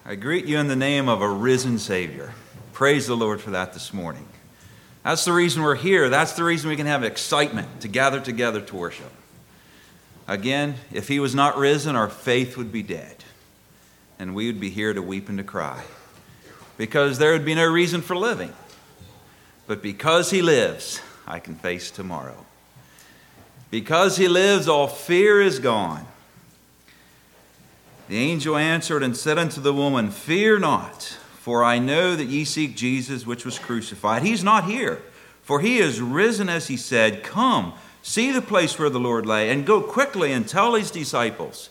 I greet you in the name of a risen Savior. Praise the Lord for that this morning. That's the reason we're here. That's the reason we can have excitement to gather together to worship. Again, if he was not risen, our faith would be dead, and we would be here to weep and to cry, because there would be no reason for living. But because he lives, I can face tomorrow. Because he lives, all fear is gone. The angel answered and said unto the woman, Fear not, for I know that ye seek Jesus, which was crucified. He's not here, for he is risen as he said. Come, see the place where the Lord lay, and go quickly and tell his disciples.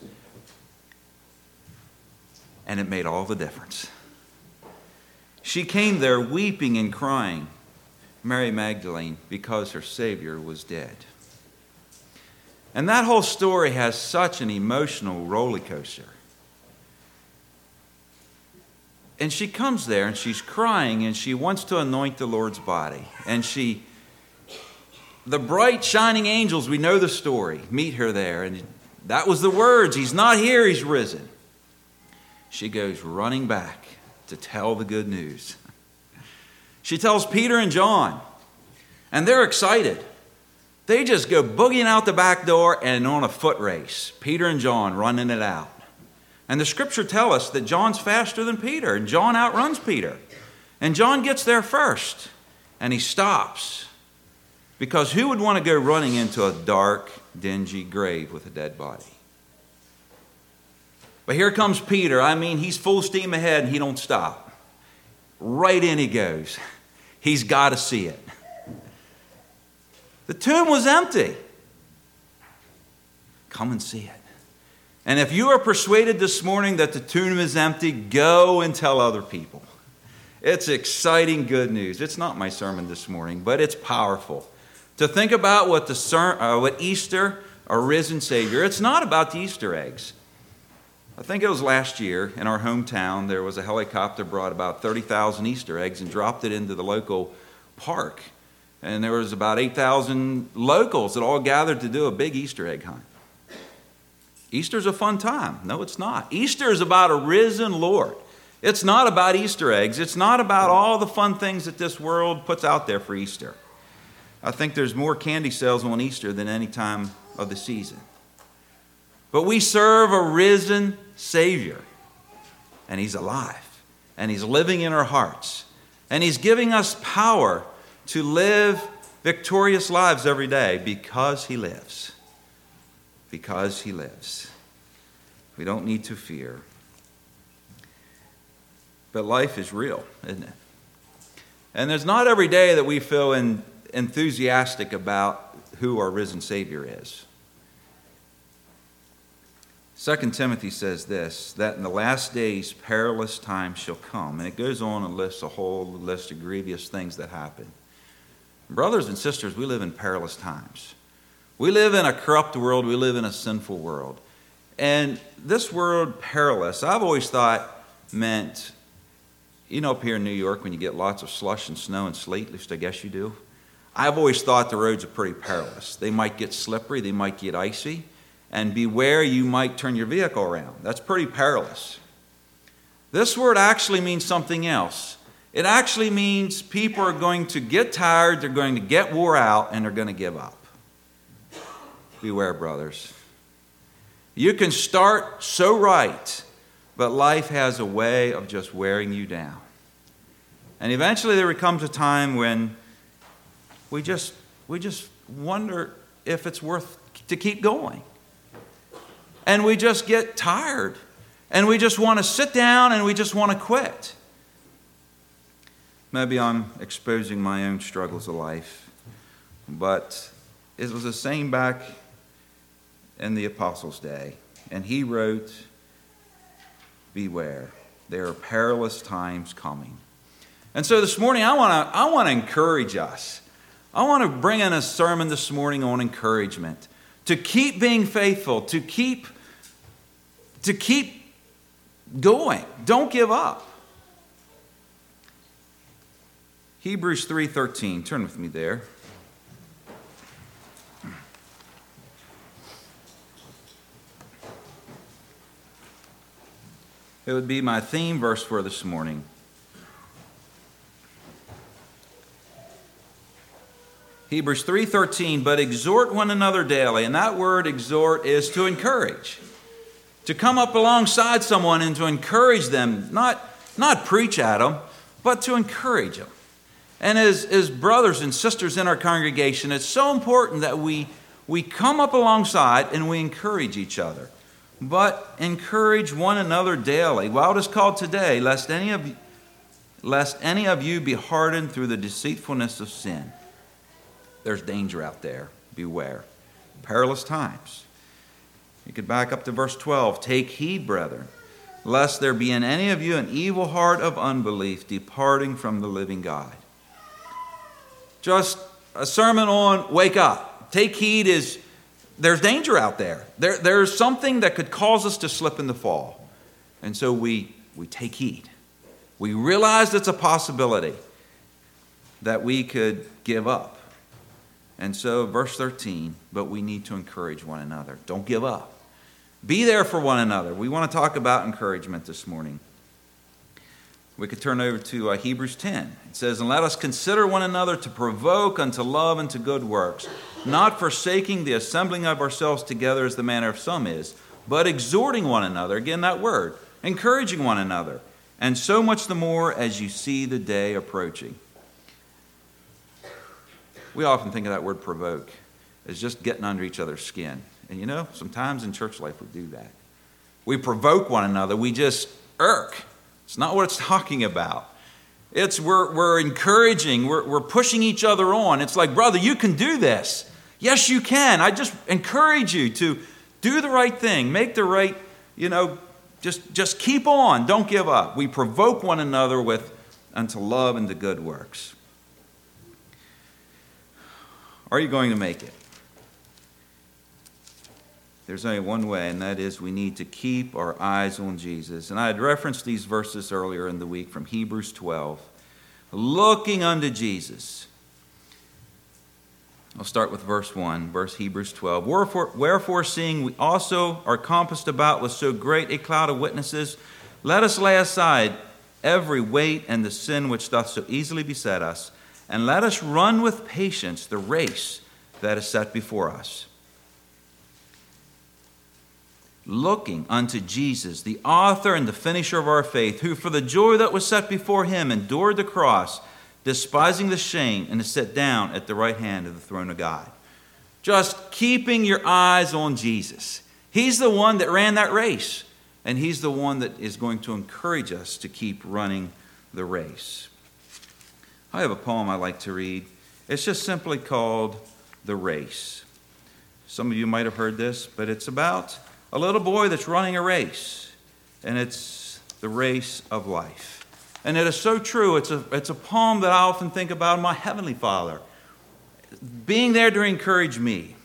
And it made all the difference. She came there weeping and crying, Mary Magdalene, because her Savior was dead. And that whole story has such an emotional roller coaster. And she comes there and she's crying and she wants to anoint the Lord's body. And the bright shining angels, we know the story, meet her there. And that was the words, he's not here, he's risen. She goes running back to tell the good news. She tells Peter and John, and they're excited. They just go boogieing out the back door and on a foot race. Peter and John running it out. And the scripture tells us that John's faster than Peter, and John outruns Peter. And John gets there first, and he stops. Because who would want to go running into a dark, dingy grave with a dead body? But here comes Peter. He's full steam ahead, and he don't stop. Right in he goes. He's got to see it. The tomb was empty. Come and see it. And if you are persuaded this morning that the tomb is empty, go and tell other people. It's exciting good news. It's not my sermon this morning, but it's powerful. To think about what Easter, a risen Savior, it's not about the Easter eggs. I think it was last year in our hometown, there was a helicopter brought about 30,000 Easter eggs and dropped it into the local park. And there was about 8,000 locals that all gathered to do a big Easter egg hunt. Easter's a fun time. No, it's not. Easter is about a risen Lord. It's not about Easter eggs. It's not about all the fun things that this world puts out there for Easter. I think there's more candy sales on Easter than any time of the season. But we serve a risen Savior, and he's alive, and he's living in our hearts, and he's giving us power to live victorious lives every day because he lives. Because he lives. We don't need to fear. But life is real, isn't it? And there's not every day that we feel enthusiastic about who our risen Savior is. 2 Timothy says this, that in the last days perilous times shall come. And it goes on and lists a whole list of grievous things that happen. Brothers and sisters, we live in perilous times. We live in a corrupt world. We live in a sinful world. And this word perilous, I've always thought meant, up here in New York when you get lots of slush and snow and sleet, at least I guess you do. I've always thought the roads are pretty perilous. They might get slippery. They might get icy. And beware, you might turn your vehicle around. That's pretty perilous. This word actually means something else. It actually means people are going to get tired, they're going to get wore out, and they're going to give up. Beware, brothers. You can start so right, but life has a way of just wearing you down. And eventually there comes a time when we just wonder if it's worth to keep going. And we just get tired. And we just want to sit down and we just want to quit. Maybe I'm exposing my own struggles of life. But it was the same back in the Apostles' day. And he wrote, beware, there are perilous times coming. And so this morning I want to encourage us. I want to bring in a sermon this morning on encouragement. To keep being faithful, to keep going. Don't give up. Hebrews 3:13. Turn with me there. It would be my theme verse for this morning. Hebrews 3:13, but exhort one another daily. And that word exhort is to encourage. To come up alongside someone and to encourage them, not preach at them, but to encourage them. And as brothers and sisters in our congregation, it's so important that we come up alongside and we encourage each other. But encourage one another daily, while it is called today, lest any of you be hardened through the deceitfulness of sin. There's danger out there. Beware. Perilous times. You could back up to verse 12. Take heed, brethren, lest there be in any of you an evil heart of unbelief, departing from the living God. Just a sermon on wake up. Take heed is, there's danger out there. There's something that could cause us to slip and to fall. And so we take heed. We realize it's a possibility that we could give up. And so, verse 13, but we need to encourage one another. Don't give up. Be there for one another. We want to talk about encouragement this morning. We could turn over to Hebrews 10. It says, and let us consider one another to provoke unto love and to good works, not forsaking the assembling of ourselves together as the manner of some is, but exhorting one another, again that word, encouraging one another, and so much the more as you see the day approaching. We often think of that word provoke as just getting under each other's skin. And you know, sometimes in church life we do that. We provoke one another. We just irk. It's not what it's talking about. It's we're encouraging. We're pushing each other on. It's like, brother, you can do this. Yes, you can. I just encourage you to do the right thing. Make the right, just keep on. Don't give up. We provoke one another unto love and to good works. Are you going to make it? There's only one way, and that is we need to keep our eyes on Jesus. And I had referenced these verses earlier in the week from Hebrews 12. Looking unto Jesus. I'll start with verse 1, Hebrews 12. Wherefore, seeing we also are compassed about with so great a cloud of witnesses, let us lay aside every weight and the sin which doth so easily beset us, and let us run with patience the race that is set before us. Looking unto Jesus, the author and the finisher of our faith, who for the joy that was set before him endured the cross, despising the shame, and is set down at the right hand of the throne of God. Just keeping your eyes on Jesus. He's the one that ran that race, and he's the one that is going to encourage us to keep running the race. I have a poem I like to read. It's just simply called The Race. Some of you might have heard this, but it's about a little boy that's running a race, and it's the race of life. And it is so true. It's a poem that I often think about my Heavenly Father being there to encourage me.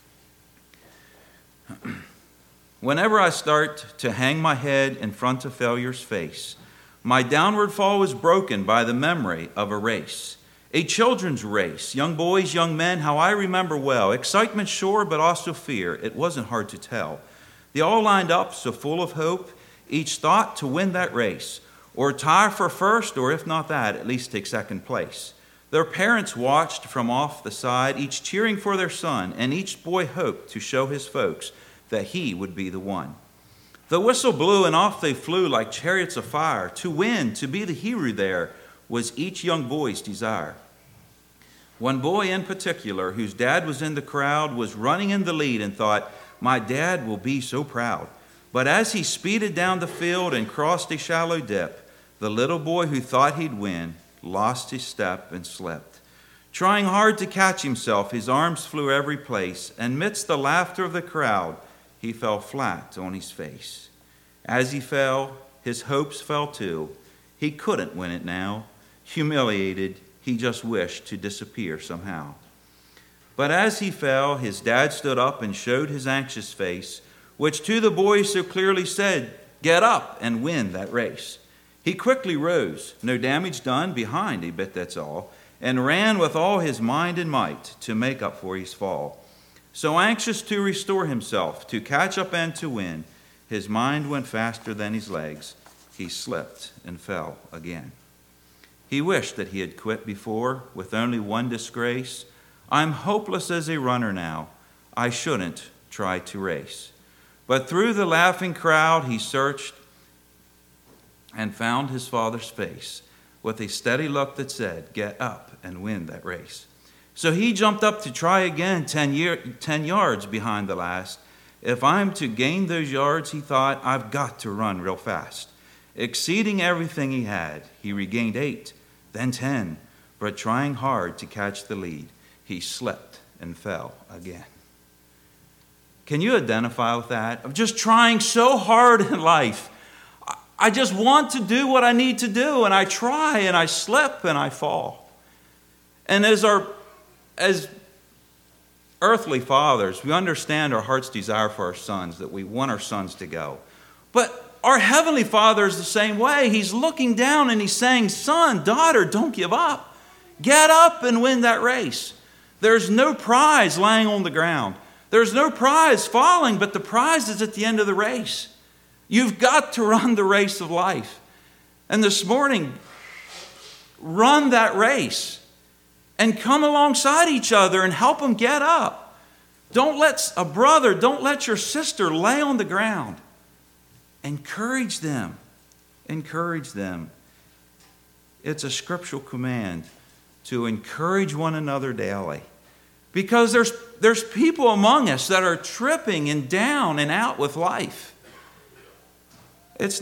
Whenever I start to hang my head in front of failure's face, my downward fall is broken by the memory of a race. A children's race, young boys, young men, how I remember well. Excitement sure, but also fear. It wasn't hard to tell. They all lined up so full of hope, each thought to win that race, or tie for first, or if not that, at least take second place. Their parents watched from off the side, each cheering for their son, and each boy hoped to show his folks that he would be the one. The whistle blew and off they flew like chariots of fire. To win, to be the hero there, was each young boy's desire. One boy in particular, whose dad was in the crowd, was running in the lead and thought, my dad will be so proud. But as he speeded down the field and crossed a shallow dip, the little boy who thought he'd win lost his step and slipped. Trying hard to catch himself, his arms flew every place, and midst the laughter of the crowd, he fell flat on his face. As he fell, his hopes fell too. He couldn't win it now. Humiliated, he just wished to disappear somehow. But as he fell, his dad stood up and showed his anxious face, which to the boy so clearly said, get up and win that race. He quickly rose, no damage done, behind a bit that's all, and ran with all his mind and might to make up for his fall. So anxious to restore himself, to catch up and to win, his mind went faster than his legs, he slipped and fell again. He wished that he had quit before with only one disgrace. I'm hopeless as a runner now. I shouldn't try to race. But through the laughing crowd he searched and found his father's face with a steady look that said, get up and win that race. So he jumped up to try again 10 yards behind the last. If I'm to gain those yards, he thought, I've got to run real fast. Exceeding everything he had, he regained 8, then 10. But trying hard to catch the lead, he slipped and fell again. Can you identify with that? Of just trying so hard in life. I just want to do what I need to do, and I try, and I slip, and I fall. And as earthly fathers, we understand our heart's desire for our sons, that we want our sons to go. But our Heavenly Father is the same way. He's looking down and he's saying, son, daughter, don't give up. Get up and win that race. There's no prize lying on the ground. There's no prize falling, but the prize is at the end of the race. You've got to run the race of life. And this morning, run that race. And come alongside each other and help them get up. Don't let your sister lay on the ground. Encourage them. Encourage them. It's a scriptural command to encourage one another daily. Because there's people among us that are tripping and down and out with life. It's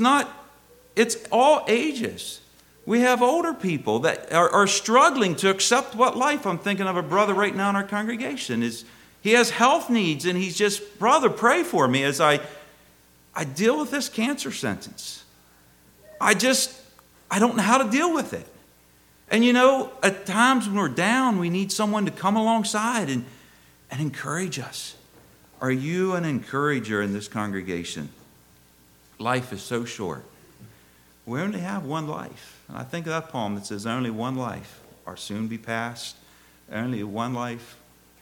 all ages. We have older people that are struggling to accept what life. I'm thinking of a brother right now in our congregation. He has health needs, and he's just, brother, pray for me as I deal with this cancer sentence. I don't know how to deal with it. And at times when we're down, we need someone to come alongside and encourage us. Are you an encourager in this congregation? Life is so short. We only have one life. And I think of that poem that says, only one life are soon be past. Only one life.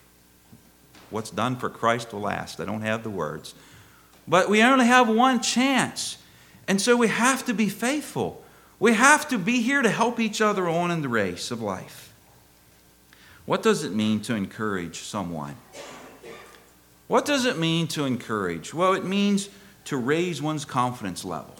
What's done for Christ will last. I don't have the words. But we only have one chance. And so we have to be faithful. We have to be here to help each other on in the race of life. What does it mean to encourage someone? What does it mean to encourage? Well, it means to raise one's confidence level.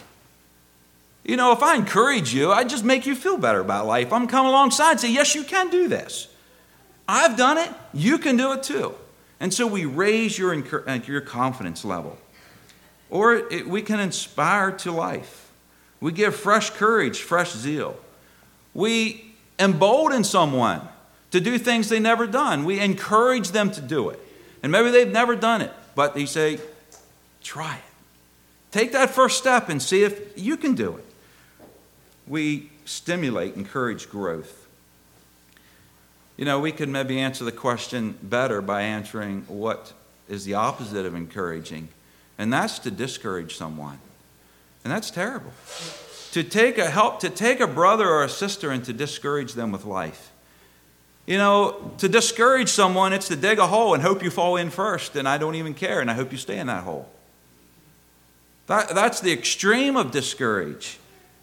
If I encourage you, I just make you feel better about life. I'm coming alongside and say, yes, you can do this. I've done it. You can do it too. And so we raise your confidence level. Or we can inspire to life. We give fresh courage, fresh zeal. We embolden someone to do things they've never done. We encourage them to do it. And maybe they've never done it, but they say, try it. Take that first step and see if you can do it. We stimulate, encourage growth. We could maybe answer the question better by answering what is the opposite of encouraging, and that's to discourage someone. And that's terrible. To take a brother or a sister and to discourage them with life. To discourage someone, it's to dig a hole and hope you fall in first, and I don't even care, and I hope you stay in that hole. That's the extreme of discourage.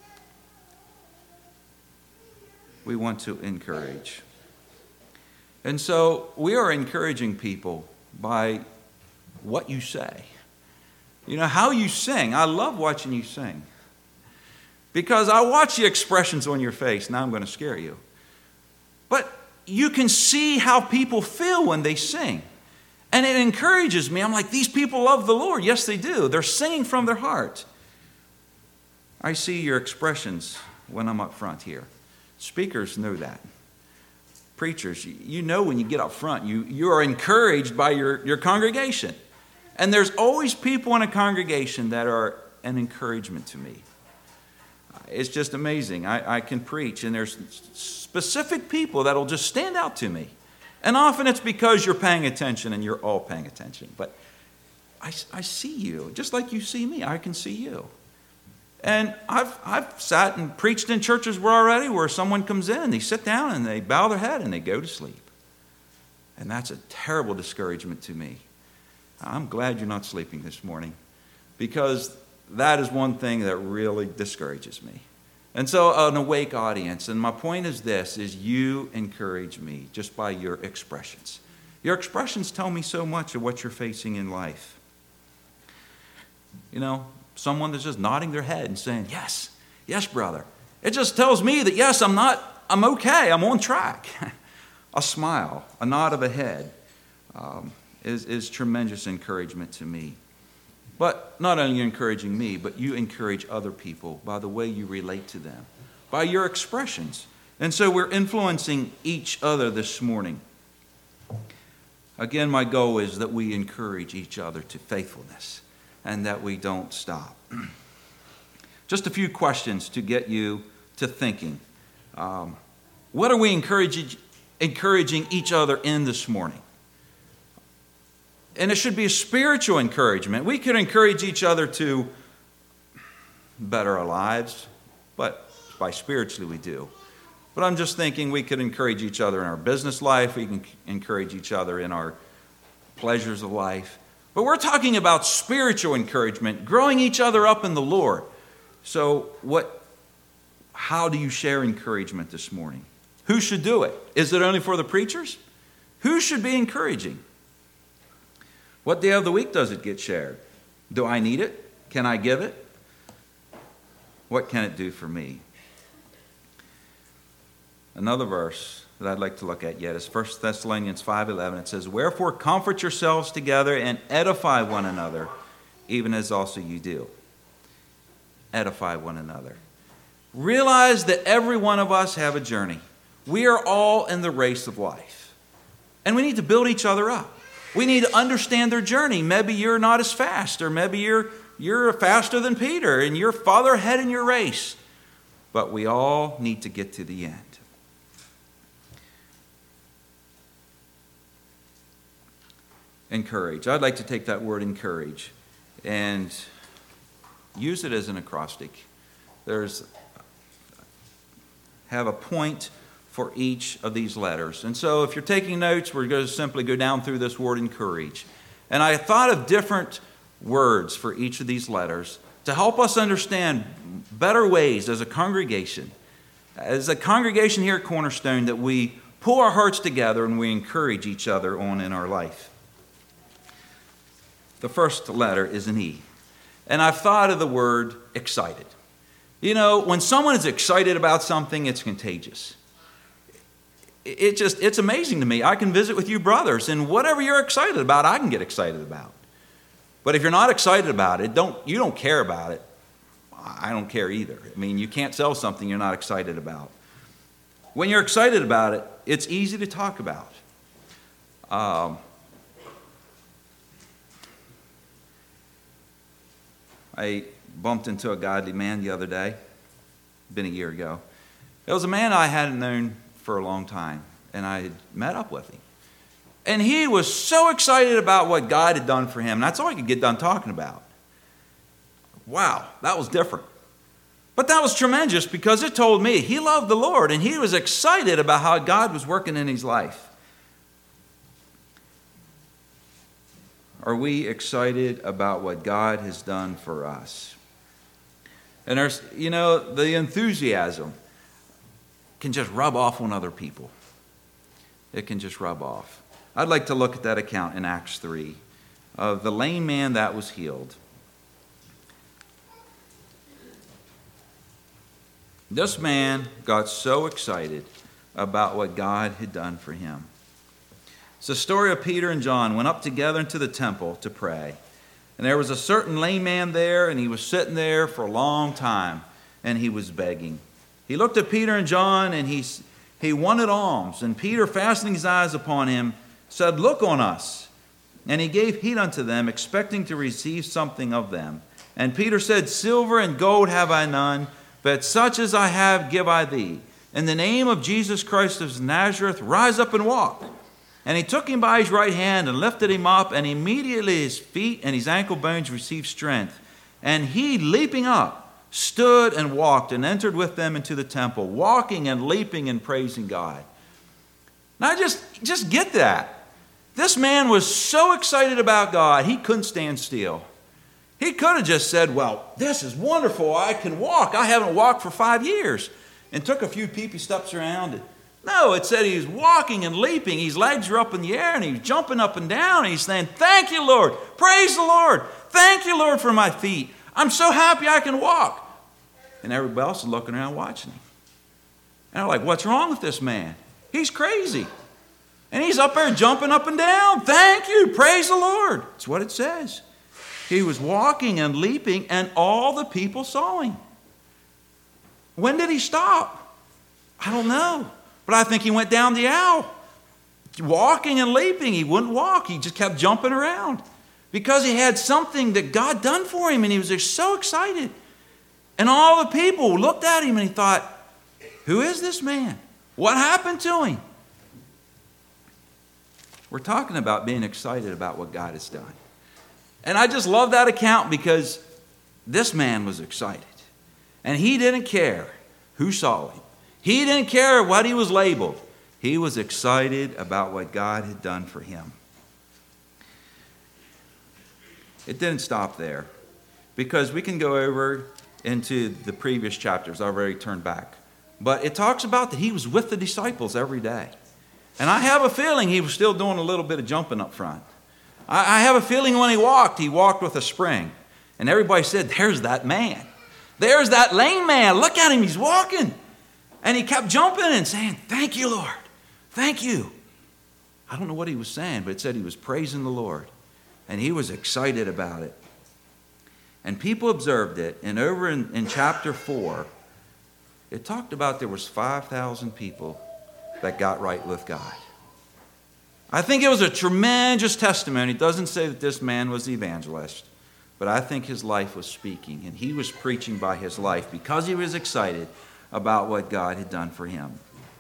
We want to encourage. And so we are encouraging people by what you say. How you sing. I love watching you sing. Because I watch the expressions on your face. Now I'm going to scare you. But you can see how people feel when they sing. And it encourages me. I'm like, these people love the Lord. Yes, they do. They're singing from their heart. I see your expressions when I'm up front here. Speakers know that. Preachers, you know when you get up front, you are encouraged by your congregation. And there's always people in a congregation that are an encouragement to me. It's just amazing. I can preach, and there's specific people that'll just stand out to me. And often it's because you're paying attention, and you're all paying attention. But I see you, just like you see me. I can see you. And I've sat and preached in churches where someone comes in and they sit down and they bow their head and they go to sleep. And that's a terrible discouragement to me. I'm glad you're not sleeping this morning, because that is one thing that really discourages me. And so an awake audience, and my point is this, is you encourage me just by your expressions. Your expressions tell me so much of what you're facing in life. You know, someone that's just nodding their head and saying, yes, yes, brother. It just tells me that, yes, I'm okay, I'm on track. A smile, a nod of a head is tremendous encouragement to me. But not only encouraging me, but you encourage other people by the way you relate to them, by your expressions. And so we're influencing each other this morning. Again, my goal is that we encourage each other to faithfulness and that we don't stop. Just a few questions to get you to thinking. What are we encouraging each other in this morning? And it should be a spiritual encouragement. We could encourage each other to better our lives, but by spiritually we do. But I'm just thinking we could encourage each other in our business life. We can encourage each other in our pleasures of life. But we're talking about spiritual encouragement, growing each other up in the Lord. So how do you share encouragement this morning? Who should do it? Is it only for the preachers? Who should be encouraging? What day of the week does it get shared? Do I need it? Can I give it? What can it do for me? Another verse that I'd like to look at yet is 1 Thessalonians 5:11. It says, "Wherefore comfort yourselves together and edify one another, even as also you do." Edify one another. Realize that every one of us have a journey. We are all in the race of life. And we need to build each other up. We need to understand their journey. Maybe you're not as fast, or maybe you're faster than Peter and you're farther ahead in your race. But we all need to get to the end. Encourage. I'd like to take that word encourage and use it as an acrostic. Have a point for each of these letters. And so if you're taking notes, we're going to simply go down through this word encourage. And I thought of different words for each of these letters to help us understand better ways as a congregation here at Cornerstone, that we pull our hearts together and we encourage each other on in our life. The first letter is an E. And I've thought of the word excited. You know, when someone is excited about something, it's contagious. It's amazing to me. I can visit with you brothers, and whatever you're excited about, I can get excited about. But if you're not excited about it, you don't care about it, I don't care either. I mean, you can't sell something you're not excited about. When you're excited about it, it's easy to talk about. I bumped into a godly man the other day, been a year ago. It was a man I hadn't known for a long time, and I had met up with him. And he was so excited about what God had done for him, and that's all I could get done talking about. Wow, that was different. But that was tremendous because it told me he loved the Lord, and he was excited about how God was working in his life. Are we excited about what God has done for us? And there's, the enthusiasm can just rub off on other people. It can just rub off. I'd like to look at that account in Acts 3 of the lame man that was healed. This man got so excited about what God had done for him. It's the story of Peter and John went up together into the temple to pray. And there was a certain lame man there, and he was sitting there for a long time, and he was begging. He looked at Peter and John, and he wanted alms. And Peter, fastening his eyes upon him, said, "Look on us." And he gave heed unto them, expecting to receive something of them. And Peter said, "Silver and gold have I none, but such as I have give I thee. In the name of Jesus Christ of Nazareth, rise up and walk." And he took him by his right hand and lifted him up, and immediately his feet and his ankle bones received strength. And he, leaping up, stood and walked and entered with them into the temple, walking and leaping and praising God. Now just get that. This man was so excited about God, he couldn't stand still. He could have just said, well, this is wonderful. I can walk. I haven't walked for 5 years. And took a few peepee steps around it. No, it said he's walking and leaping. His legs are up in the air and he's jumping up and down. And he's saying, thank you, Lord. Praise the Lord. Thank you, Lord, for my feet. I'm so happy I can walk. And everybody else is looking around watching him. And they're like, what's wrong with this man? He's crazy. And he's up there jumping up and down. Thank you. Praise the Lord. That's what it says. He was walking and leaping, and all the people saw him. When did he stop? I don't know. But I think he went down the aisle. Walking and leaping. He wouldn't walk. He just kept jumping around. Because he had something that God done for him, and he was just so excited. And all the people looked at him, and he thought, who is this man? What happened to him? We're talking about being excited about what God has done. And I just love that account because this man was excited. And he didn't care who saw him. He didn't care what he was labeled. He was excited about what God had done for him. It didn't stop there, because we can go over into the previous chapters. I've already turned back. But it talks about that he was with the disciples every day. And I have a feeling he was still doing a little bit of jumping up front. I have a feeling when he walked with a spring. And everybody said, there's that man. There's that lame man. Look at him, he's walking. And he kept jumping and saying, thank you, Lord. Thank you. I don't know what he was saying, but it said he was praising the Lord. And he was excited about it. And people observed it. And over in chapter 4, it talked about there was 5,000 people that got right with God. I think it was a tremendous testimony. It doesn't say that this man was the evangelist, but I think his life was speaking, and he was preaching by his life because he was excited about what God had done for him.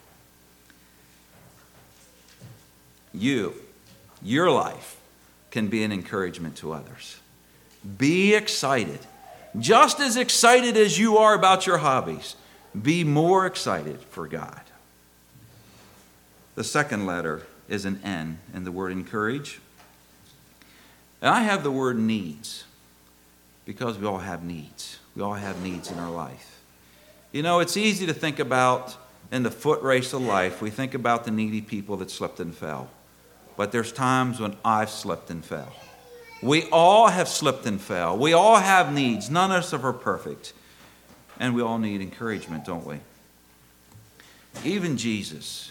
Your life can be an encouragement to others. Be excited. Just as excited as you are about your hobbies, be more excited for God. The second letter is an N in the word encourage. And I have the word needs because we all have needs. We all have needs in our life. You know, it's easy to think about in the foot race of life, we think about the needy people that slipped and fell. But there's times when I've slipped and fell. We all have slipped and fell. We all have needs. None of us are perfect. And we all need encouragement, don't we? Even Jesus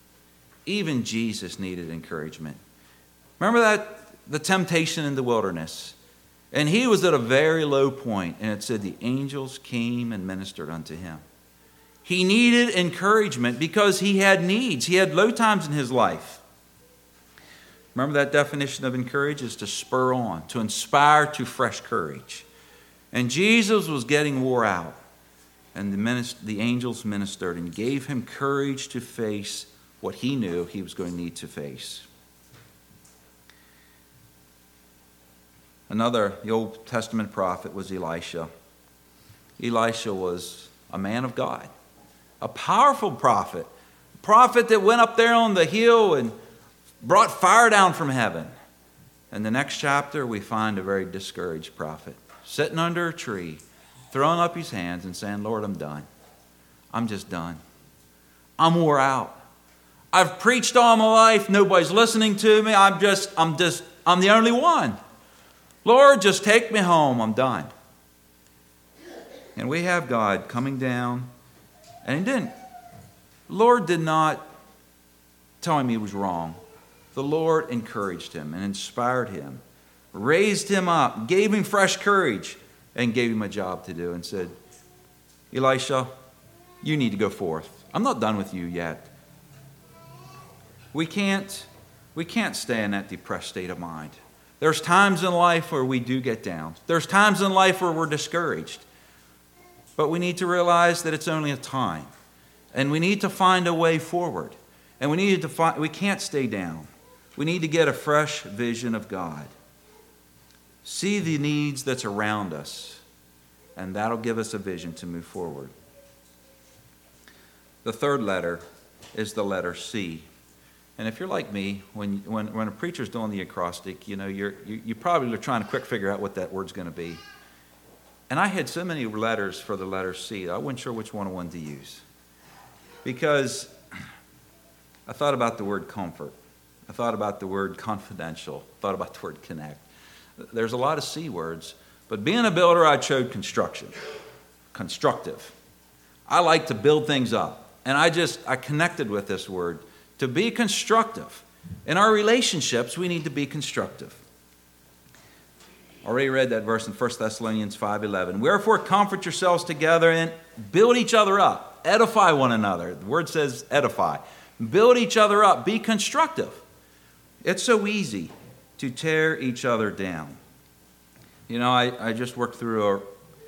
needed encouragement. Remember that the temptation in the wilderness? And he was at a very low point, and it said the angels came and ministered unto him. He needed encouragement because he had needs. He had low times in his life. Remember that definition of encourage is to spur on, to inspire to fresh courage. And Jesus was getting wore out. And the angels ministered and gave him courage to face what he knew he was going to need to face. The Old Testament prophet was Elisha. Elisha was a man of God, a powerful prophet, a prophet that went up there on the hill and brought fire down from heaven. In the next chapter, we find a very discouraged prophet sitting under a tree, throwing up his hands and saying, Lord, I'm done. I'm just done. I'm wore out. I've preached all my life. Nobody's listening to me. I'm the only one. Lord, just take me home. I'm done. And we have God coming down. And the Lord did not tell him he was wrong. The Lord encouraged him and inspired him, raised him up, gave him fresh courage, and gave him a job to do and said, Elisha, you need to go forth. I'm not done with you yet. We can't stay in that depressed state of mind. There's times in life where we do get down. There's times in life where we're discouraged. But we need to realize that it's only a time. And we need to find a way forward. And we can't stay down. We need to get a fresh vision of God. See the needs that's around us. And that'll give us a vision to move forward. The third letter is the letter C. And if you're like me, when a preacher's doing the acrostic, you probably are trying to quick figure out what that word's going to be. And I had so many letters for the letter C, I wasn't sure which one I wanted to use. Because I thought about the word comfort. I thought about the word confidential. I thought about the word connect. There's a lot of C words, but being a builder, I chose constructive. I like to build things up. And I connected with this word, to be constructive. In our relationships, we need to be constructive. Already read that verse in 1 Thessalonians 5:11. Wherefore comfort yourselves together and build each other up. Edify one another. The word says edify. Build each other up. Be constructive. It's so easy to tear each other down. I just worked through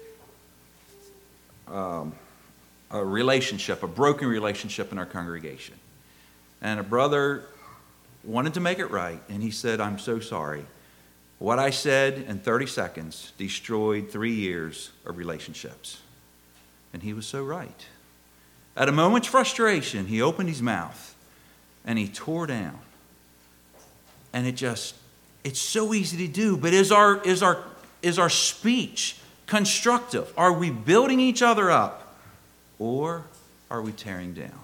a relationship, a broken relationship in our congregation. And a brother wanted to make it right, and he said, I'm so sorry. What I said in 30 seconds destroyed 3 years of relationships. And he was so right. At a moment's frustration, he opened his mouth, and he tore down. And it's so easy to do, but is our speech constructive? Are we building each other up, or are we tearing down?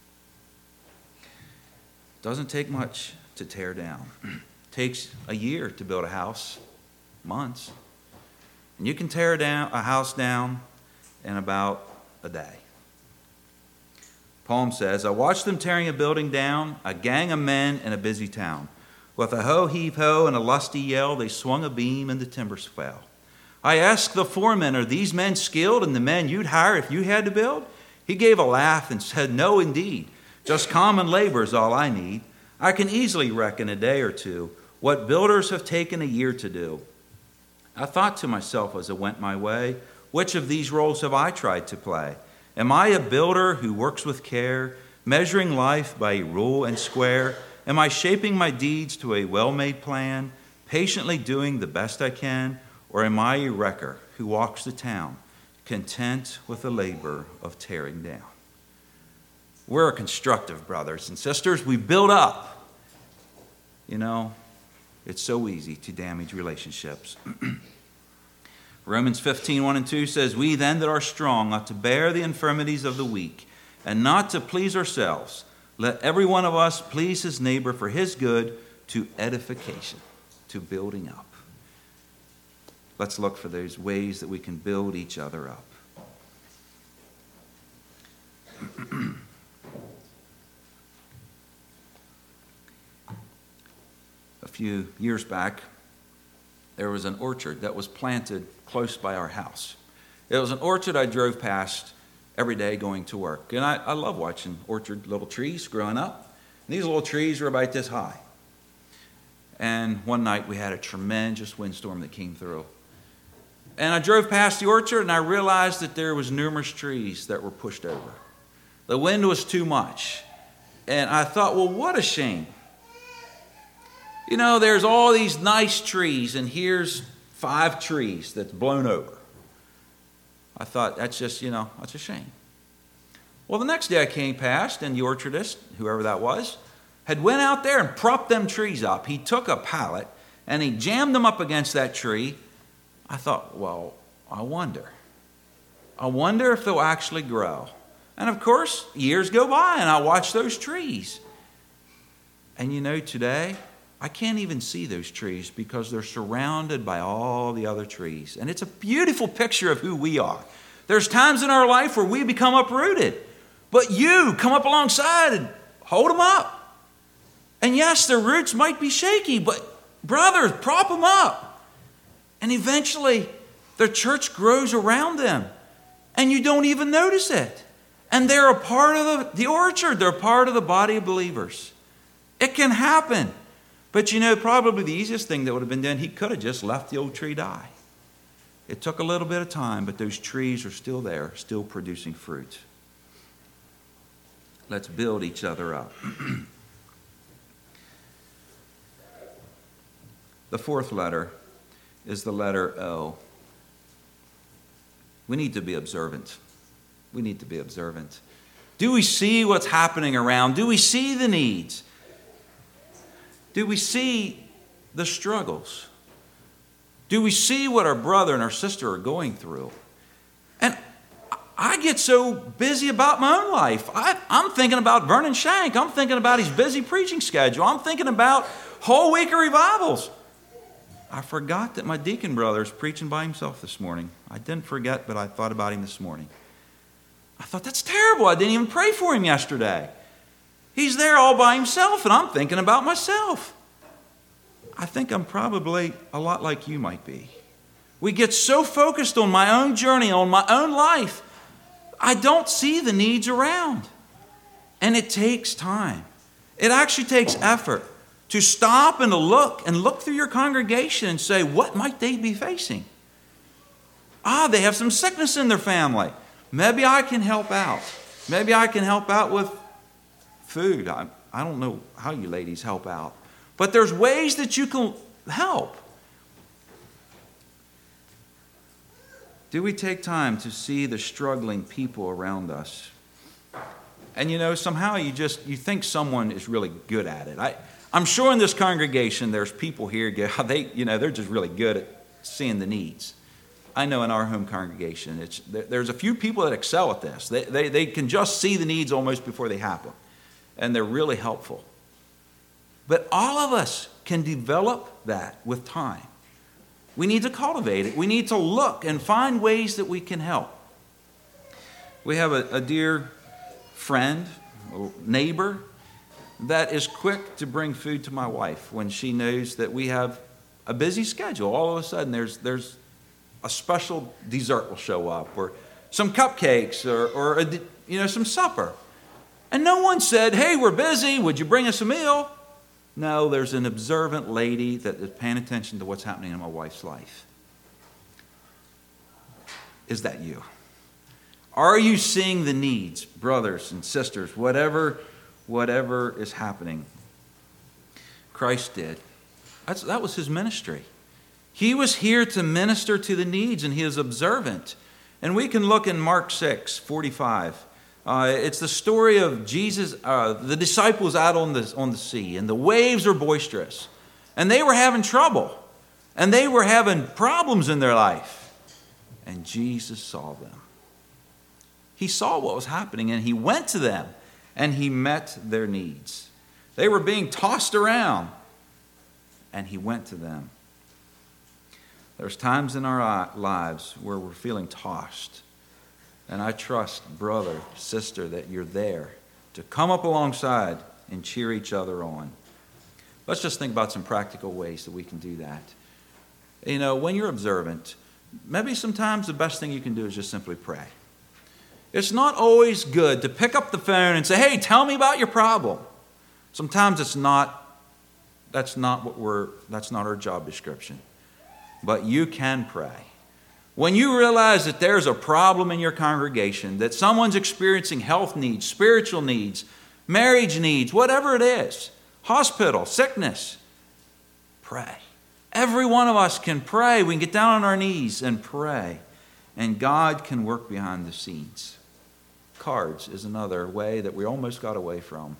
Doesn't take much to tear down. It takes a year to build a house, months. And you can tear a house down in about a day. Poem says, I watched them tearing a building down, a gang of men in a busy town. With a ho-heave-ho and a lusty yell, they swung a beam and the timbers fell. I asked the foreman, are these men skilled and the men you'd hire if you had to build? He gave a laugh and said, no, indeed. Just common labor is all I need. I can easily reckon a day or two what builders have taken a year to do. I thought to myself as I went my way, which of these roles have I tried to play? Am I a builder who works with care, measuring life by a rule and square? Am I shaping my deeds to a well-made plan, patiently doing the best I can? Or am I a wrecker who walks the town, content with the labor of tearing down? We're constructive, brothers and sisters. We build up. It's so easy to damage relationships. Romans 15:1-2 says, we then that are strong ought to bear the infirmities of the weak, and not to please ourselves. Let every one of us please his neighbor for his good, to edification, to building up. Let's look for those ways that we can build each other up. A few years back, there was an orchard that was planted close by our house. It was an orchard I drove past every day going to work. And I love watching orchard little trees growing up. And these little trees were about this high. And one night we had a tremendous windstorm that came through. And I drove past the orchard and I realized that there was numerous trees that were pushed over. The wind was too much. And I thought, well, what a shame. There's all these nice trees, and here's 5 trees that's blown over. I thought, that's just, that's a shame. Well, the next day I came past, and the orchardist, whoever that was, had went out there and propped them trees up. He took a pallet, and he jammed them up against that tree. I thought, well, I wonder if they'll actually grow. And of course, years go by, and I watch those trees. And today, I can't even see those trees because they're surrounded by all the other trees. And it's a beautiful picture of who we are. There's times in our life where we become uprooted. But you come up alongside and hold them up. And yes, their roots might be shaky, but brothers, prop them up. And eventually, the church grows around them. And you don't even notice it. And they're a part of the orchard. They're a part of the body of believers. It can happen. But probably the easiest thing that would have been done, he could have just left the old tree die. It took a little bit of time, but those trees are still there, still producing fruit. Let's build each other up. The 4th letter is the letter O. We need to be observant. We need to be observant. Do we see what's happening around? Do we see the needs? Do we see the struggles? Do we see what our brother and our sister are going through? And I get so busy about my own life. I'm thinking about Vernon Shank. I'm thinking about his busy preaching schedule. I'm thinking about whole week of revivals. I forgot that my deacon brother is preaching by himself this morning. I didn't forget, but I thought about him this morning. I thought, that's terrible. I didn't even pray for him yesterday. He's there all by himself, and I'm thinking about myself. I think I'm probably a lot like you might be. We get so focused on my own journey, on my own life, I don't see the needs around. And it takes time. It actually takes effort to stop and to look through your congregation and say, what might they be facing? They have some sickness in their family. Maybe I can help out. Maybe I can help out with food. I don't know how you ladies help out. But there's ways that you can help. Do we take time to see the struggling people around us? And somehow you think someone is really good at it. I'm sure in this congregation there's people here, they're just really good at seeing the needs. I know in our home congregation, there's a few people that excel at this. They can just see the needs almost before they happen. And they're really helpful. But all of us can develop that with time. We need to cultivate it. We need to look and find ways that we can help. We have a dear friend, a neighbor, that is quick to bring food to my wife when she knows that we have a busy schedule. All of a sudden, there's a special dessert will show up, or some cupcakes, or some supper. And no one said, hey, we're busy, would you bring us a meal? No, there's an observant lady that is paying attention to what's happening in my wife's life. Is that you? Are you seeing the needs, brothers and sisters, whatever is happening? Christ did. That was his ministry. He was here to minister to the needs, and he is observant. And we can look in Mark 6:45. It's the story of Jesus, the disciples out on the sea, and the waves are boisterous. And they were having trouble. And they were having problems in their life. And Jesus saw them. He saw what was happening, and he went to them, and he met their needs. They were being tossed around, and he went to them. There's times in our lives where we're feeling tossed. And I trust, brother, sister, that you're there to come up alongside and cheer each other on. Let's just think about some practical ways that we can do that. When you're observant, maybe sometimes the best thing you can do is just simply pray. It's not always good to pick up the phone and say, hey, tell me about your problem. Sometimes that's not our job description. But you can pray. When you realize that there's a problem in your congregation, that someone's experiencing health needs, spiritual needs, marriage needs, whatever it is, hospital, sickness, pray. Every one of us can pray. We can get down on our knees and pray. And God can work behind the scenes. Cards is another way that we almost got away from.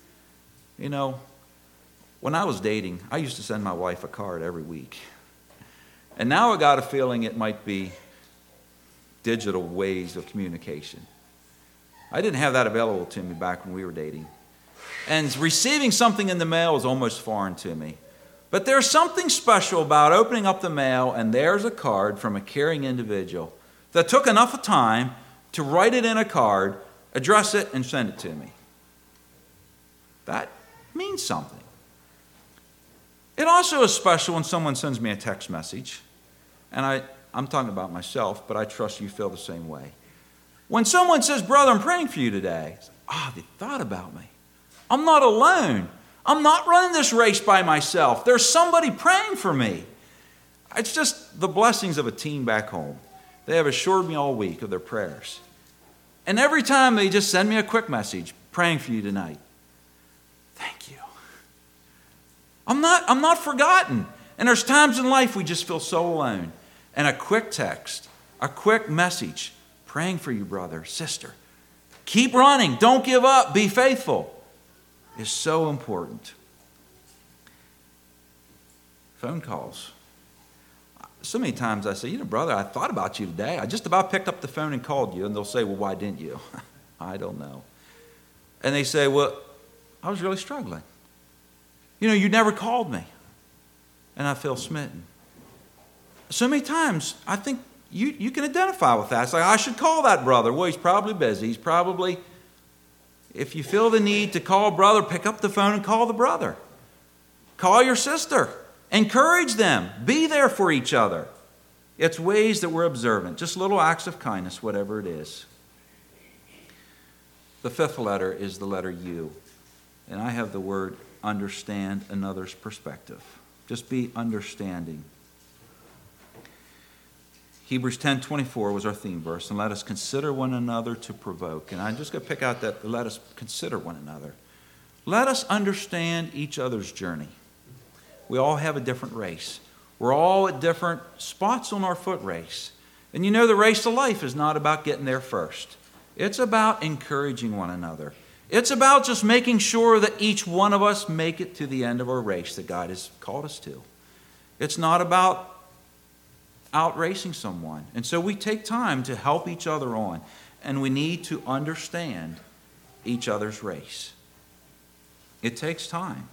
When I was dating, I used to send my wife a card every week. And now I got a feeling it might be digital ways of communication. I didn't have that available to me back when we were dating. And receiving something in the mail was almost foreign to me. But there's something special about opening up the mail and there's a card from a caring individual that took enough time to write it in a card, address it, and send it to me. That means something. It also is special when someone sends me a text message. And I'm talking about myself, but I trust you feel the same way. When someone says, brother, I'm praying for you today. They thought about me. I'm not alone. I'm not running this race by myself. There's somebody praying for me. It's just the blessings of a team back home. They have assured me all week of their prayers. And every time they just send me a quick message, praying for you tonight. Thank you. I'm not forgotten. And there's times in life we just feel so alone. And a quick text, a quick message, praying for you, brother, sister. Keep running. Don't give up. Be faithful. Is so important. Phone calls. So many times I say, brother, I thought about you today. I just about picked up the phone and called you. And they'll say, well, why didn't you? I don't know. And they say, well, I was really struggling. You never called me. And I feel smitten. So many times, I think you can identify with that. It's like, I should call that brother. Well, he's probably busy. He's probably, if you feel the need to call a brother, pick up the phone and call the brother. Call your sister. Encourage them. Be there for each other. It's ways that we're observant. Just little acts of kindness, whatever it is. The fifth letter is the letter U. And I have the word understand another's perspective. Just be understanding. Hebrews 10:24 was our theme verse. And let us consider one another to provoke. And I'm just going to pick out that let us consider one another. Let us understand each other's journey. We all have a different race. We're all at different spots on our foot race. And the race of life is not about getting there first. It's about encouraging one another. It's about just making sure that each one of us make it to the end of our race that God has called us to. It's not about outracing someone. And so we take time to help each other on. And we need to understand each other's race. It takes time.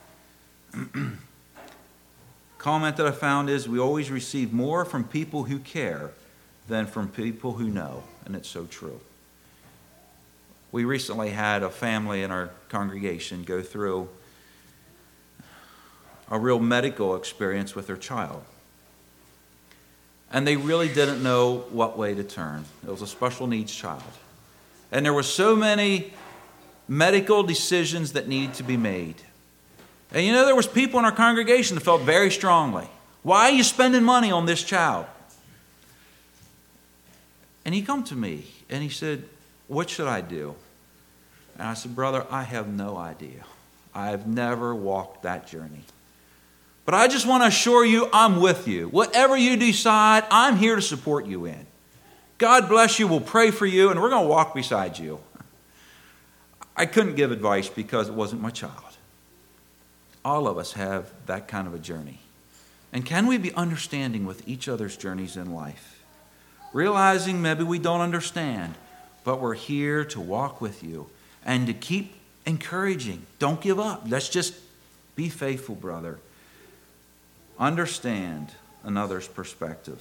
Comment that I found is we always receive more from people who care than from people who know. And it's so true. We recently had a family in our congregation go through a real medical experience with their child. And they really didn't know what way to turn. It was a special needs child. And there were so many medical decisions that needed to be made. And there was people in our congregation that felt very strongly. Why are you spending money on this child? And he come to me and he said, what should I do? And I said, brother, I have no idea. I've never walked that journey. But I just want to assure you, I'm with you. Whatever you decide, I'm here to support you in. God bless you. We'll pray for you, and we're going to walk beside you. I couldn't give advice because it wasn't my child. All of us have that kind of a journey. And can we be understanding with each other's journeys in life? Realizing maybe we don't understand, but we're here to walk with you and to keep encouraging. Don't give up. Let's just be faithful, brother. Understand another's perspective.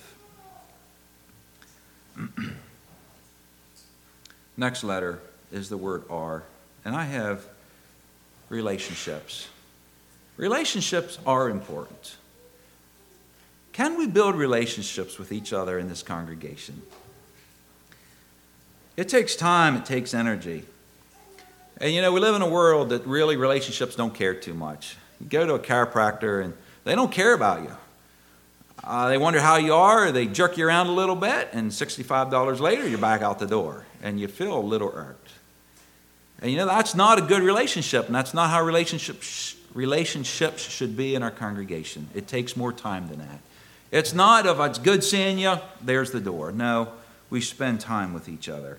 Next letter is the word R. And I have relationships. Relationships are important. Can we build relationships with each other in this congregation? It takes time, it takes energy. And we live in a world that really relationships don't care too much. You go to a chiropractor and they don't care about you. They wonder how you are, they jerk you around a little bit, and $65 later you're back out the door, and you feel a little irked. And that's not a good relationship, and that's not how relationships should be in our congregation. It takes more time than that. It's not, if it's good seeing you, there's the door. No, we spend time with each other.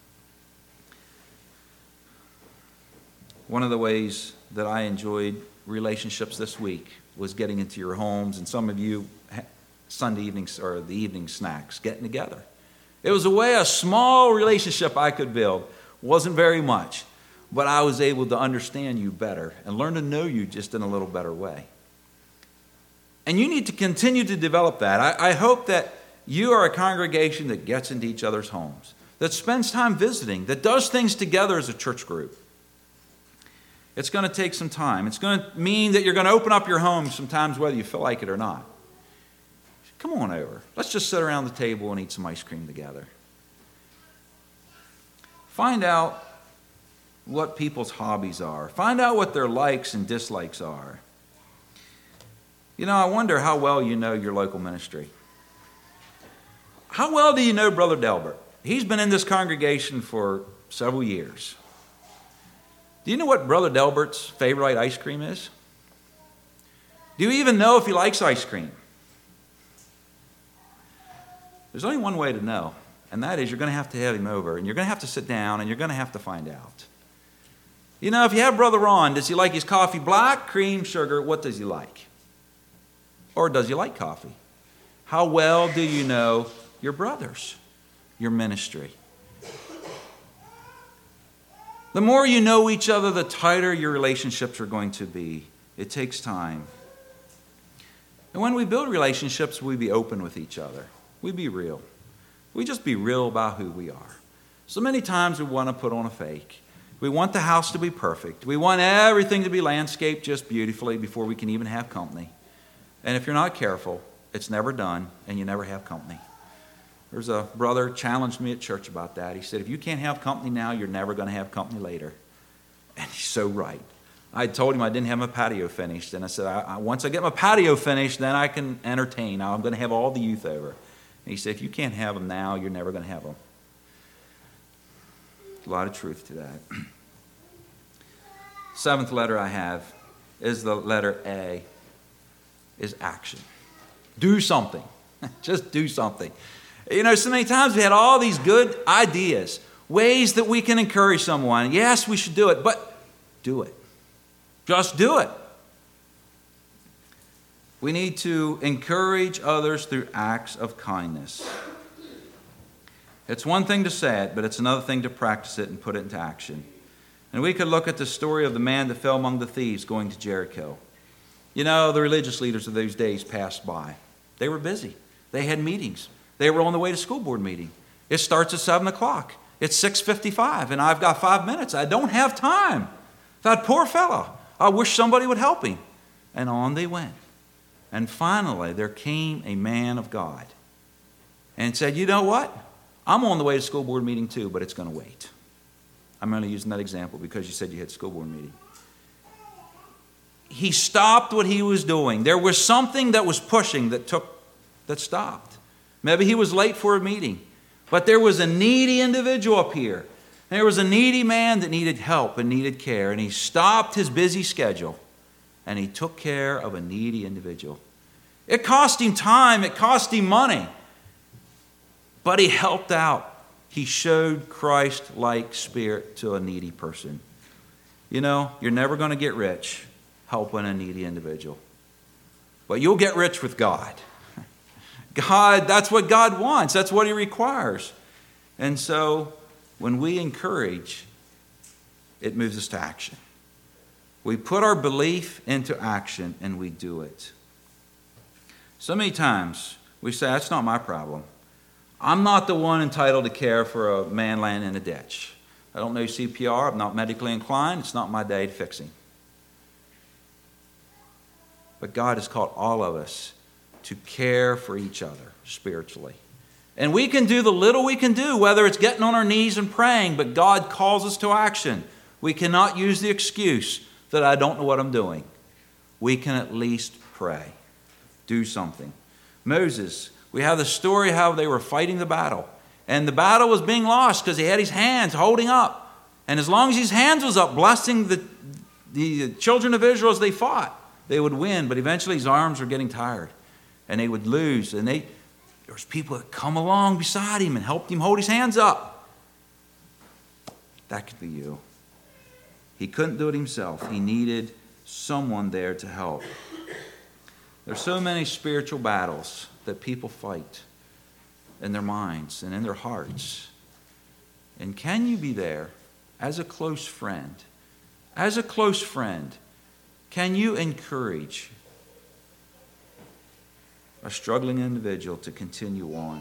One of the ways that I enjoyed relationships this week was getting into your homes, and some of you Sunday evenings or the evening snacks, getting together. It was a small relationship I could build. Wasn't very much, but I was able to understand you better and learn to know you just in a little better way. And you need to continue to develop that. I hope that you are a congregation that gets into each other's homes, that spends time visiting, that does things together as a church group. It's going to take some time. It's going to mean that you're going to open up your home sometimes whether you feel like it or not. Come on over. Let's just sit around the table and eat some ice cream together. Find out what people's hobbies are. Find out what their likes and dislikes are. I wonder how well you know your local ministry. How well do you know Brother Delbert? He's been in this congregation for several years. Do you know what Brother Delbert's favorite ice cream is? Do you even know if he likes ice cream? There's only one way to know, and that is you're going to have him over, and you're going to have to sit down, and you're going to have to find out. If you have Brother Ron, does he like his coffee black, cream, sugar? What does he like? Or does he like coffee? How well do you know your brothers, your ministry? The more you know each other, the tighter your relationships are going to be. It takes time. And when we build relationships, we be open with each other. We be real. We just be real about who we are. So many times we want to put on a fake. We want the house to be perfect. We want everything to be landscaped just beautifully before we can even have company. And if you're not careful, it's never done and you never have company. There's a brother challenged me at church about that. He said, if you can't have company now, you're never going to have company later. And he's so right. I told him I didn't have my patio finished. And I said, once I get my patio finished, then I can entertain. I'm going to have all the youth over. And he said, if you can't have them now, you're never going to have them. A lot of truth to that. Seventh letter I have is the letter A, is action. Do something. Just do something. You know, so many times we had all these good ideas, ways that we can encourage someone. Yes, we should do it, but do it. Just do it. We need to encourage others through acts of kindness. It's one thing to say it, but it's another thing to practice it and put it into action. And we could look at the story of the man that fell among the thieves going to Jericho. You know, the religious leaders of those days passed by. They were busy. They had meetings. They were on the way to school board meeting. It starts at 7 o'clock. It's 6:55, and I've got 5 minutes. I don't have time. That poor fellow. I wish somebody would help him. And on they went. And finally, there came a man of God and said, you know what? I'm on the way to school board meeting too, but it's going to wait. I'm only using that example because you said you had school board meeting. He stopped what he was doing. There was something that was pushing that stopped. Maybe he was late for a meeting, but there was a needy individual up here. There was a needy man that needed help and needed care, and he stopped his busy schedule, and he took care of a needy individual. It cost him time, it cost him money, but he helped out. He showed Christ-like spirit to a needy person. You know, you're never going to get rich helping a needy individual, but you'll get rich with God. God, that's what God wants. That's what He requires. And so when we encourage, it moves us to action. We put our belief into action and we do it. So many times we say, that's not my problem. I'm not the one entitled to care for a man laying in a ditch. I don't know CPR. I'm not medically inclined. It's not my day to fix him. But God has called all of us to care for each other spiritually. And we can do the little we can do, whether it's getting on our knees and praying, but God calls us to action. We cannot use the excuse that I don't know what I'm doing. We can at least pray. Do something. Moses, we have the story how they were fighting the battle. And the battle was being lost because he had his hands holding up. And as long as his hands was up, blessing the children of Israel as they fought, they would win. But eventually his arms were getting tired. And they would lose. And there was people that come along beside him and helped him hold his hands up. That could be you. He couldn't do it himself. He needed someone there to help. There's so many spiritual battles that people fight in their minds and in their hearts. And can you be there as a close friend? As a close friend, can you encourage a struggling individual to continue on?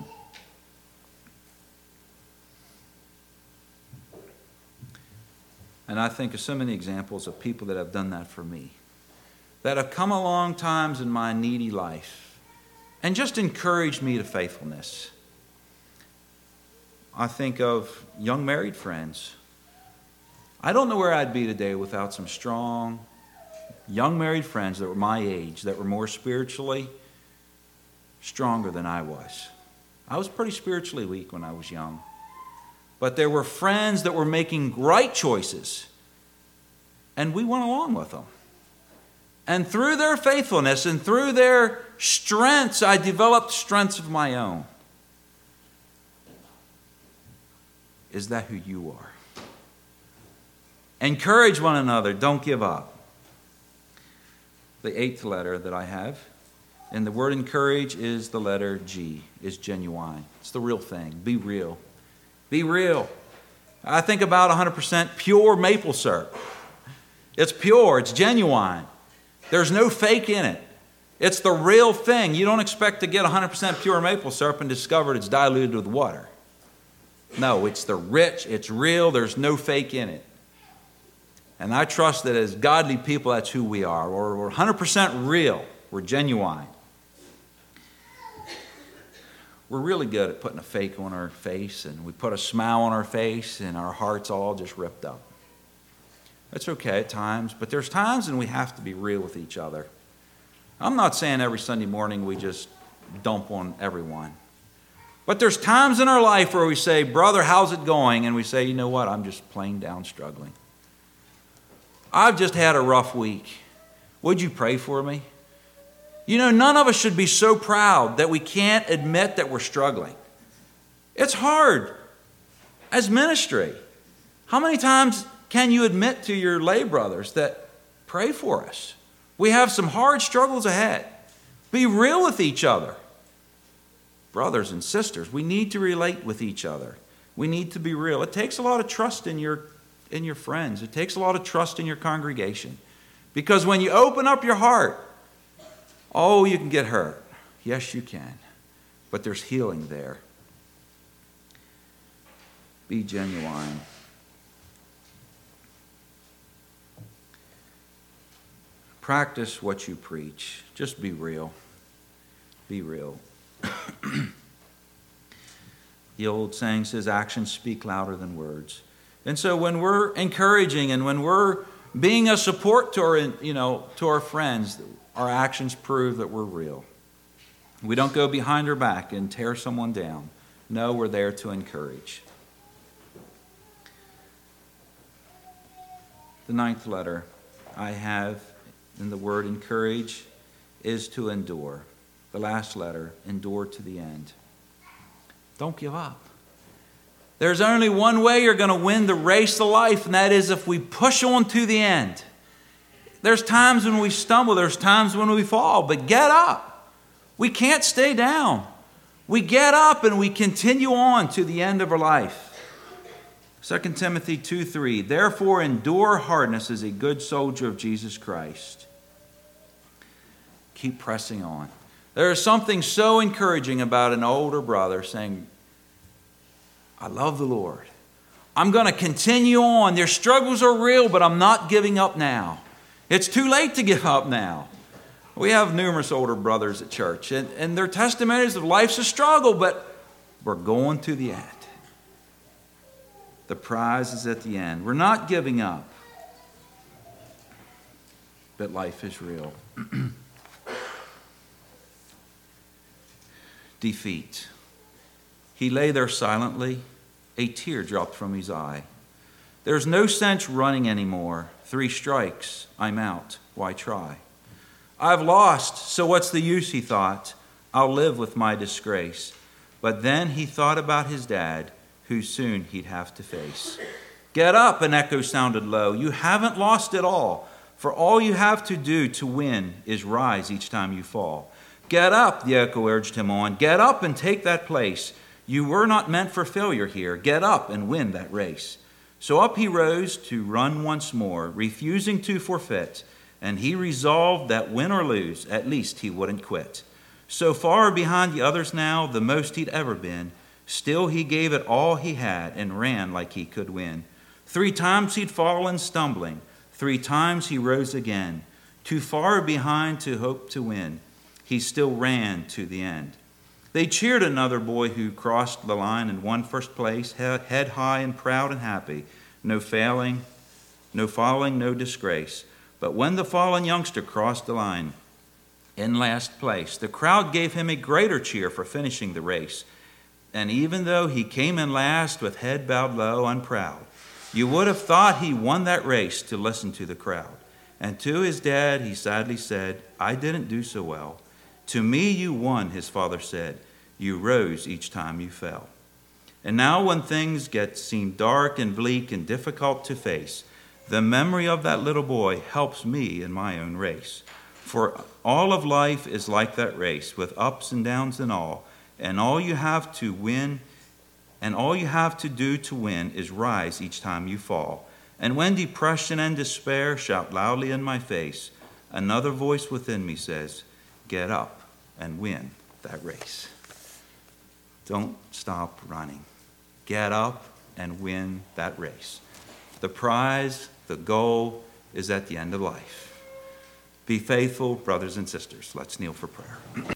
And I think of so many examples of people that have done that for me, that have come along times in my needy life and just encouraged me to faithfulness. I think of young married friends. I don't know where I'd be today without some strong young married friends that were my age, that were more spiritually stronger than I was. I was pretty spiritually weak when I was young. But there were friends that were making right choices, and we went along with them. And through their faithfulness and through their strengths, I developed strengths of my own. Is that who you are? Encourage one another. Don't give up. The 8th letter that I have And the word encourage is the letter G, is genuine. It's the real thing. Be real. Be real. I think about 100% pure maple syrup. It's pure. It's genuine. There's no fake in it. It's the real thing. You don't expect to get 100% pure maple syrup and discover it's diluted with water. No, it's the rich. It's real. There's no fake in it. And I trust that as godly people, that's who we are. We're 100% real. We're genuine. We're really good at putting a fake on our face, and we put a smile on our face, and our heart's all just ripped up. That's okay at times, but there's times when we have to be real with each other. I'm not saying every Sunday morning we just dump on everyone. But there's times in our life where we say, brother, how's it going? And we say, you know what, I'm just plain down struggling. I've just had a rough week. Would you pray for me? You know, none of us should be so proud that we can't admit that we're struggling. It's hard as ministry. How many times can you admit to your lay brothers that pray for us? We have some hard struggles ahead. Be real with each other. Brothers and sisters, we need to relate with each other. We need to be real. It takes a lot of trust in your friends. It takes a lot of trust in your congregation. Because when you open up your heart, oh, you can get hurt. Yes, you can. But there's healing there. Be genuine. Practice what you preach. Just be real. Be real. The old saying says, actions speak louder than words. And so when we're encouraging and when we're being a support to our friends, our actions prove that we're real. We don't go behind their back and tear someone down. No, we're there to encourage. The 9th letter I have in the word encourage is to endure. The last letter, endure to the end. Don't give up. There's only one way you're going to win the race of life, and that is if we push on to the end. There's times when we stumble, there's times when we fall, but get up. We can't stay down. We get up and we continue on to the end of our life. 2 Timothy 2:3, therefore endure hardness as a good soldier of Jesus Christ. Keep pressing on. There is something so encouraging about an older brother saying, I love the Lord. I'm going to continue on. Their struggles are real, but I'm not giving up now. It's too late to give up now. We have numerous older brothers at church, and their testimonies of life's a struggle, but we're going to the end. The prize is at the end. We're not giving up, but life is real. Defeat. He lay there silently. A tear dropped from his eye. There's no sense running anymore. 3 strikes, I'm out. Why try? I've lost, so what's the use, he thought. I'll live with my disgrace. But then he thought about his dad, who soon he'd have to face. Get up, an echo sounded low. You haven't lost it all, for all you have to do to win is rise each time you fall. Get up, the echo urged him on. Get up and take that place. You were not meant for failure here. Get up and win that race. So up he rose to run once more, refusing to forfeit, and he resolved that win or lose, at least he wouldn't quit. So far behind the others now, the most he'd ever been, still he gave it all he had and ran like he could win. 3 times he'd fallen stumbling, 3 times he rose again. Too far behind to hope to win, he still ran to the end. They cheered another boy who crossed the line and won first place, head high and proud and happy. No failing, no falling, no disgrace. But when the fallen youngster crossed the line in last place, the crowd gave him a greater cheer for finishing the race. And even though he came in last with head bowed low and proud, you would have thought he won that race to listen to the crowd. And to his dad he sadly said, I didn't do so well. To me you won, his father said. You rose each time you fell. And now when things seem dark and bleak and difficult to face, the memory of that little boy helps me in my own race. For all of life is like that race, with ups and downs and all you have to win, and all you have to do to win is rise each time you fall. And when depression and despair shout loudly in my face, another voice within me says, get up and win that race. Don't stop running. Get up and win that race. The prize, the goal, is at the end of life. Be faithful, brothers and sisters. Let's kneel for prayer.